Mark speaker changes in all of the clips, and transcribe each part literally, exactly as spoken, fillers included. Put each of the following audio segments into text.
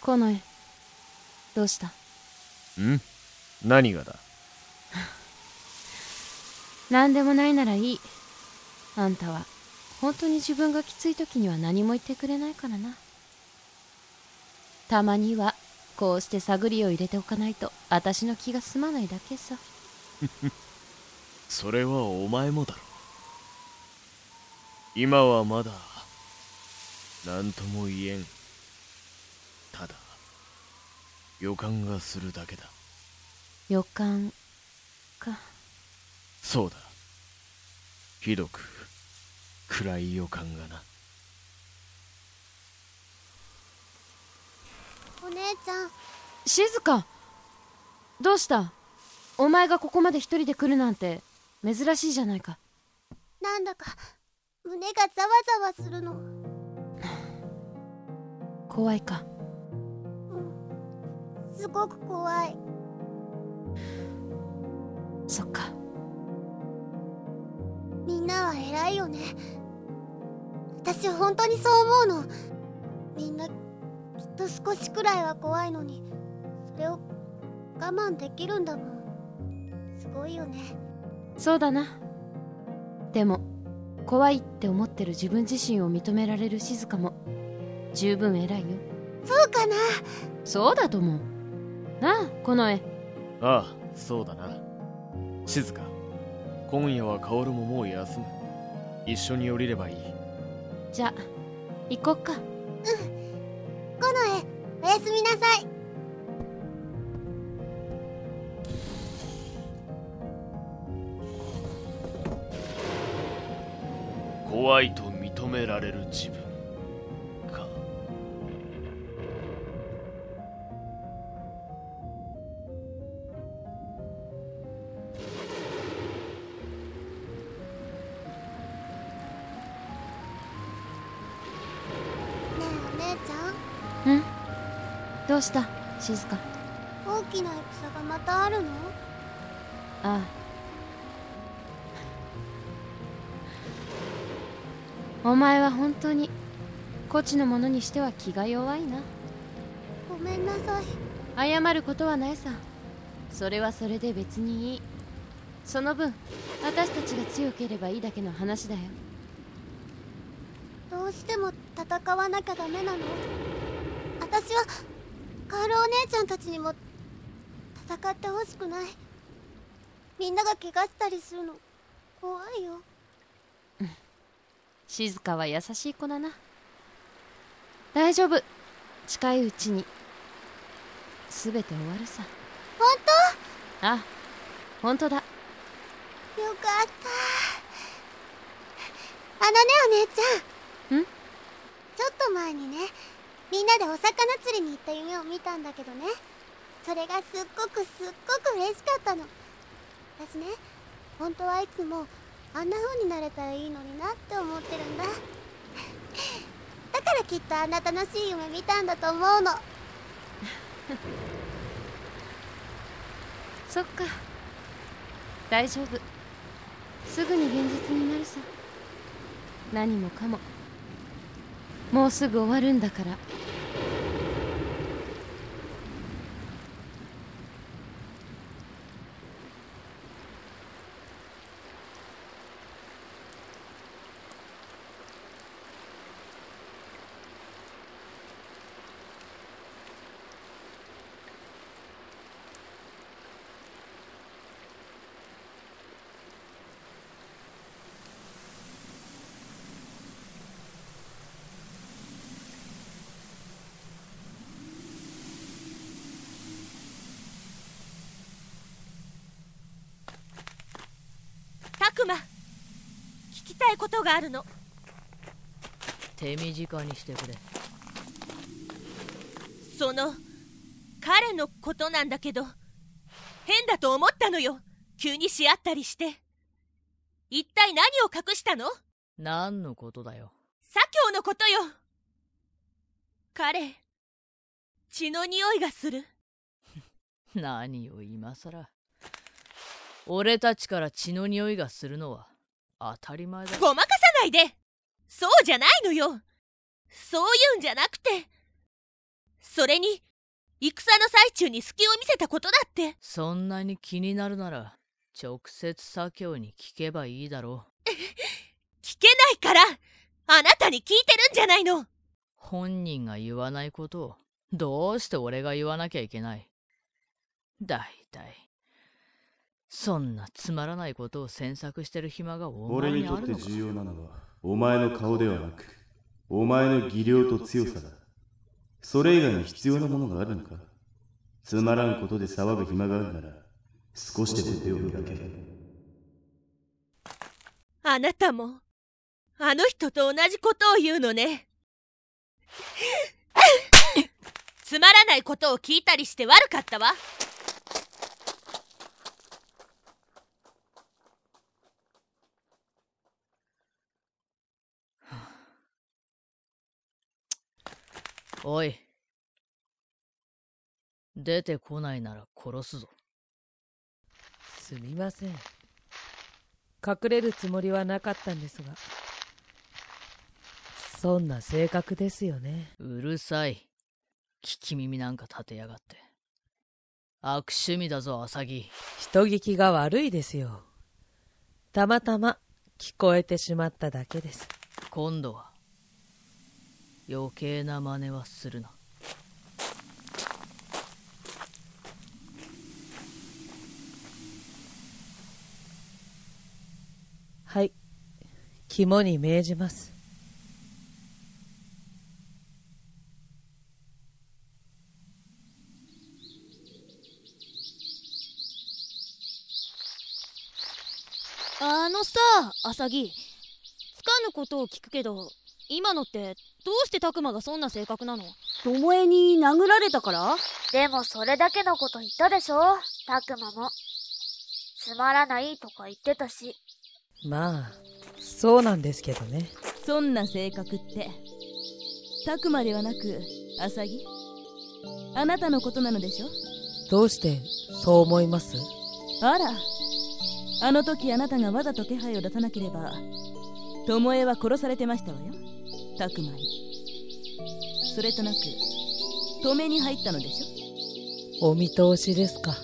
Speaker 1: この絵どうした？
Speaker 2: ん？何がだ？
Speaker 1: 何でもないならいい。あんたは本当に自分がきつい時には何も言ってくれないからな。たまにはこうして探りを入れておかないと私の気が済まないだけさ。
Speaker 2: それはお前もだろ。今はまだ何とも言えん。ただ予感がするだけだ。
Speaker 1: 予感か。
Speaker 2: そうだ。ひどく暗い予感がな。
Speaker 3: お姉ちゃん。
Speaker 1: 静か。どうした？お前がここまで一人で来るなんて珍しいじゃないか。
Speaker 3: なんだか胸がざわざわするの。
Speaker 1: 怖いか？
Speaker 3: うん、すごく怖い。
Speaker 1: そっか。
Speaker 3: みんなは偉いよね。私本当にそう思うの。みんなきっと少しくらいは怖いのに、それを我慢できるんだもん。すごいよね。
Speaker 1: そうだな。でも怖いって思ってる自分自身を認められる静かも十分偉いよ。
Speaker 3: そうかな。
Speaker 1: そうだと思うなあ、この絵。
Speaker 2: ああ、そうだな。静か、今夜は薫ももう休む。一緒に降りればいい。
Speaker 1: じゃあ行こっか。
Speaker 3: うん。この絵おやすみなさい。
Speaker 2: 怖いと認められる自分か。
Speaker 3: ねえお姉ちゃん。
Speaker 1: ん？どうした静か？
Speaker 3: 大きな戦がまたあるの？
Speaker 1: ああ。お前は本当にこちのものにしては気が弱いな。
Speaker 3: ごめんなさい。
Speaker 1: 謝ることはないさ。それはそれで別にいい。その分私たちが強ければいいだけの話だよ。
Speaker 3: どうしても戦わなきゃダメなの？私はカールお姉ちゃんたちにも戦ってほしくない。みんなが怪我したりするの怖いよ。
Speaker 1: 静かは優しい子だな。大丈夫。近いうちに全て終わるさ。
Speaker 3: 本当？
Speaker 1: ああ、本当だ。
Speaker 3: よかった。あのねお姉ちゃん。
Speaker 1: ん？
Speaker 3: ちょっと前にね、みんなでお魚釣りに行った夢を見たんだけどね、それがすっごくすっごく嬉しかったの。私ね、本当はいつもあんな風になれたらいいのになって思ってるんだ。だからきっとあんな楽しい夢見たんだと思うの。
Speaker 1: そっか。大丈夫。すぐに現実になるさ。何もかももうすぐ終わるんだから。
Speaker 4: 拓磨、聞きたいことがあるの。
Speaker 5: 手短にしてくれ。
Speaker 4: その彼のことなんだけど、変だと思ったのよ。急にし合ったりして。一体何を隠したの？
Speaker 5: 何のことだよ。
Speaker 4: 左京のことよ。彼、血の匂いがする。
Speaker 5: 何を今さら。俺たちから血の匂いがするのは当たり前だ。
Speaker 4: ごまかさないで。そうじゃないのよ。そういうんじゃなくて、 それに戦の最中に隙を見せたことだって。
Speaker 5: そんなに気になるなら直接左京に聞けばいいだろう。
Speaker 4: 聞けないからあなたに聞いてるんじゃないの。
Speaker 5: 本人が言わないことをどうして俺が言わなきゃいけない。だいたいそんなつまらないことを詮索してる暇がお前にあるのか。
Speaker 6: 俺にとって重要なのはお前の顔ではなくお前の技量と強さだ。それ以外に必要なものがあるのか。つまらんことで騒ぐ暇があるなら少しでも手を開け。
Speaker 4: あなたもあの人と同じことを言うのね。つまらないことを聞いたりして悪かったわ。
Speaker 5: おい、出てこないなら殺すぞ。
Speaker 7: すみません。隠れるつもりはなかったんですが、そんな性格ですよね。
Speaker 5: うるさい。聞き耳なんか立てやがって。悪趣味だぞ、アサギ。
Speaker 7: 人聞きが悪いですよ。たまたま聞こえてしまっただけです。
Speaker 5: 今度は余計な真似はするな。
Speaker 7: はい、肝に銘じます。
Speaker 8: あのさ、アサギ、つかぬことを聞くけど、今のってどうしてタクマがそんな性格なの？
Speaker 9: 巴に殴られたから？
Speaker 10: でもそれだけのこと言ったでしょ、タクマも。つまらないとか言ってたし。
Speaker 7: まあそうなんですけどね。
Speaker 11: そんな性格ってタクマではなくアサギ、あなたのことなのでしょ？
Speaker 7: どうしてそう思います？
Speaker 11: あら、あの時あなたがわざと気配を出さなければ巴は殺されてましたわよ、タクマに。それとなく止めに入ったのでし
Speaker 7: ょ？お見通しですか？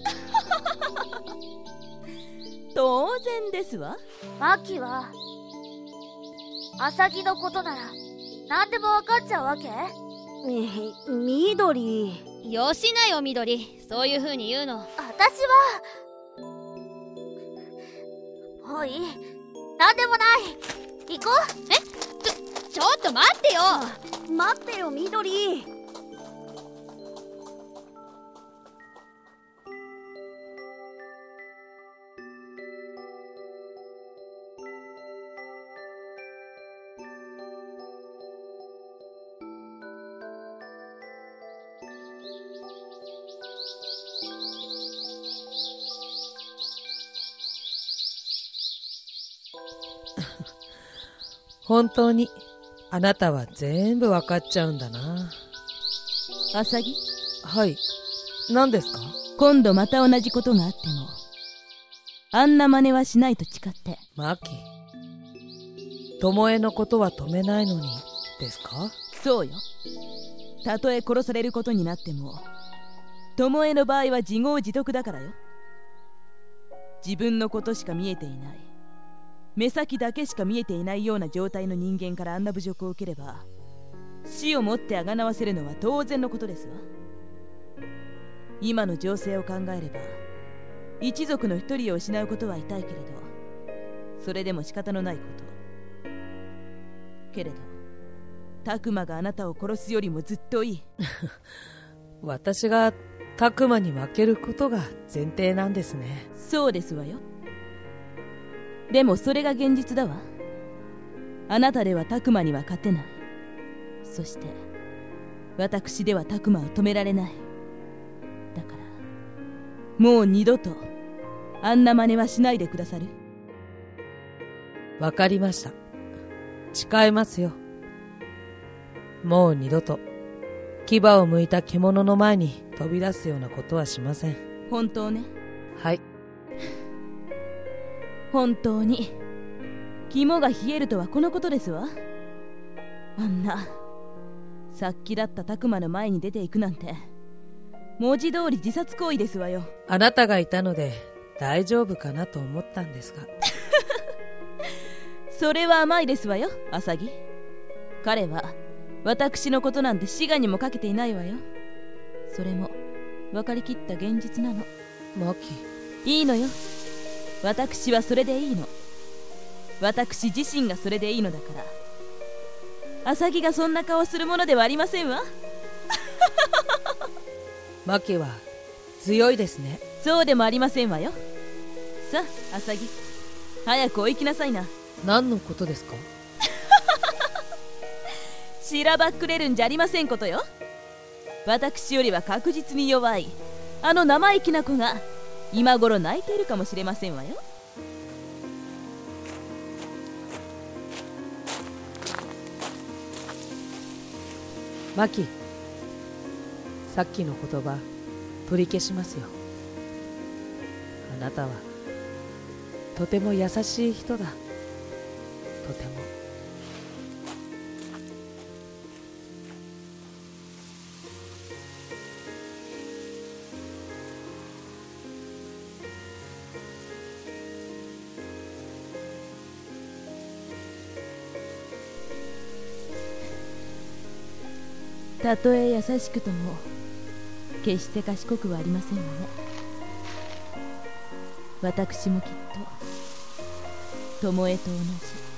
Speaker 11: 当然ですわ。
Speaker 10: マキはアサギのことなら何でも分かっちゃうわけ？
Speaker 9: え、緑。
Speaker 8: よしなよ、緑。そういう風に言うの。
Speaker 10: 私はもういい、何でもない。行こう。
Speaker 8: え、ちょちょっと待ってよ。
Speaker 9: 待ってよ、緑。
Speaker 7: 本当にあなたは全部わかっちゃうんだな。
Speaker 11: アサギ。
Speaker 7: はい、何ですか？
Speaker 11: 今度また同じことがあってもあんな真似はしないと誓って。
Speaker 7: マキ、巴のことは止めないのにですか？
Speaker 11: そうよ。たとえ殺されることになっても巴の場合は自業自得だからよ。自分のことしか見えていない、目先だけしか見えていないような状態の人間からあんな侮辱を受ければ死をもってあがなわせるのは当然のことですわ。今の情勢を考えれば一族の一人を失うことは痛いけれど、それでも仕方のないこと。けれどタクマがあなたを殺すよりもずっといい。
Speaker 7: 私がタクマに負けることが前提なんですね。
Speaker 11: そうですわよ。でもそれが現実だわ。あなたではタクマには勝てない。そして私ではタクマを止められない。だからもう二度とあんな真似はしないでくださる？
Speaker 7: わかりました。誓いますよ。もう二度と牙を向いた獣の前に飛び出すようなことはしません。
Speaker 11: 本当ね？
Speaker 7: はい。
Speaker 11: 本当に肝が冷えるとはこのことですわ。あんなさっきだった拓磨の前に出ていくなんて文字通り自殺行為ですわよ。
Speaker 7: あなたがいたので大丈夫かなと思ったんですが
Speaker 11: それは甘いですわよ、アサギ。彼は私のことなんて滋賀にもかけていないわよ。それも分かりきった現実なの。
Speaker 7: マキ、
Speaker 11: いいのよ。私はそれでいいの。私自身がそれでいいのだから。アサギがそんな顔するものではありませんわ。
Speaker 7: マキは強いですね。
Speaker 11: そうでもありませんわよ。さあ、アサギ、早くお行きなさいな。
Speaker 7: 何のことですか？
Speaker 11: しらばっくれるんじゃありませんことよ。私よりは確実に弱いあの生意気な子が今頃泣いているかもしれませんわよ。
Speaker 7: マキ、さっきの言葉取り消しますよ。あなたはとても優しい人だ。とても。
Speaker 11: たとえ優しくとも決して賢くはありませんわね。私もきっと巴と同じ。